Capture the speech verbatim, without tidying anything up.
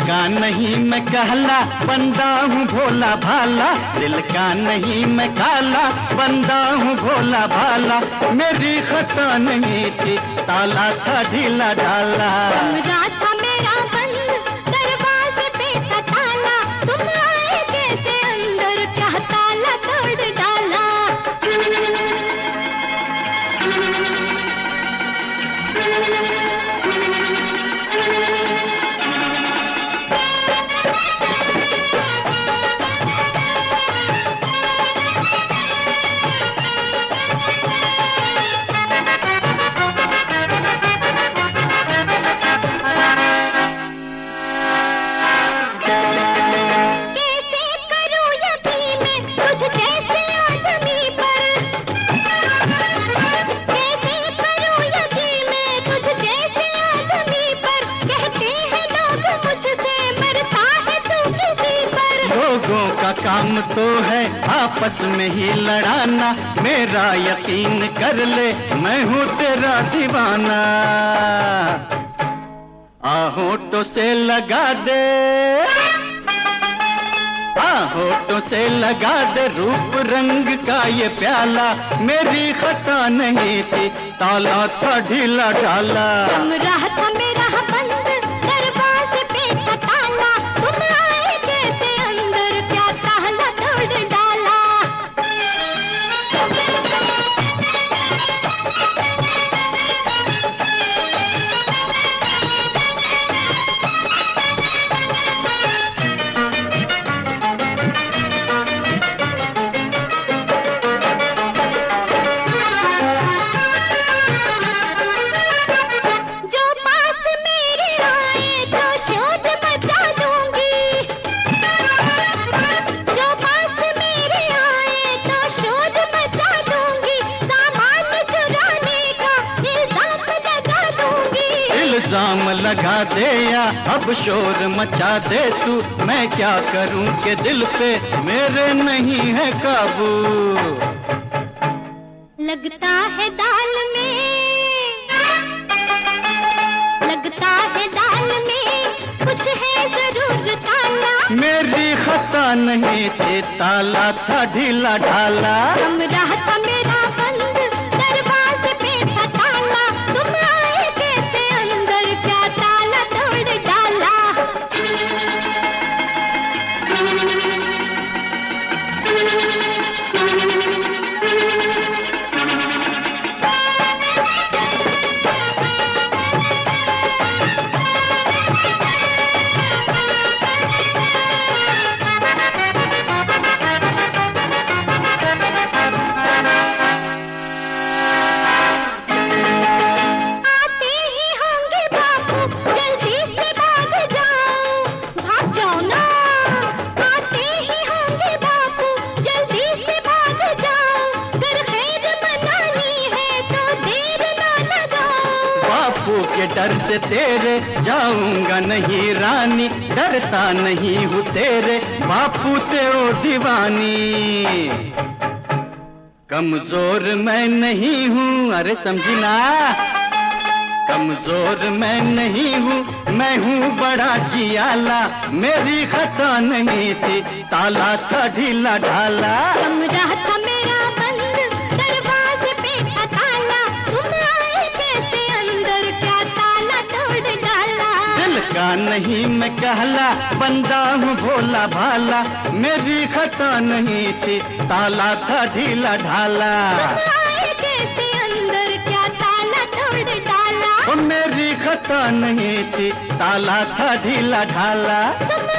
का नहीं मैं कहला, बंदा हूँ भोला भाला। दिल का नहीं मैं काला, बंदा हूँ भोला भाला। मेरी खता नहीं थी, ताला था ढीला ढाला। कमरा था मेरा बंद, दरवाजे पे था ताला। तुम आए कैसे अंदर, क्या ताला तोड़ डाला। लोगों का काम तो है आपस में ही लड़ाना। मेरा यकीन कर ले, मैं हूँ तेरा दीवाना। आ होठों से लगा दे, आ होठों से लगा दे रूप रंग का ये प्याला। मेरी खता नहीं थी, ताला था ढीला ढाला। कमरा था मेरा बंद, दरवाजे पे था ताला। तुम आए कैसे अंदर, क्या ताला तोड़ डाला। इल्जाम लगा दे या अब शोर मचा दे तू। मैं क्या करूं कि दिल पे मेरे नहीं है काबू। लगता है दाल में, लगता है दाल में कुछ है जरूर ताला। मेरी खता नहीं थी, ताला था ढीला ढाला। कमरा था मेरा बंद, दरवाजे पे था ताला। तुम आए कैसे अंदर, क्या ताला तोड़ डाला। बापू के डर से तेरे जाऊंगा नहीं रानी। डरता नहीं हूँ तेरे बापू से ओ दीवानी। कमजोर मैं नहीं हूँ, अरे समझी ना। कमजोर मैं नहीं हूँ, मैं हूँ बड़ा जियाला। मेरी खता नहीं थी, ताला था ढीला ढाला। कमरा था मेरा बंद, दरवाजे पे था ताला। तुम आए कैसे अंदर, क्या ताला तोड़ डाला। दिल का नहीं मैं कहला, बंदा हूँ भोला भाला। मेरी खता नहीं थी, ताला था ढीला ढाला। तुम आए कैसे अंदर, क्या ताला तोड़ डाला। ओ मेरी खता नहीं थी, ताला था ढीला ढाला। तुम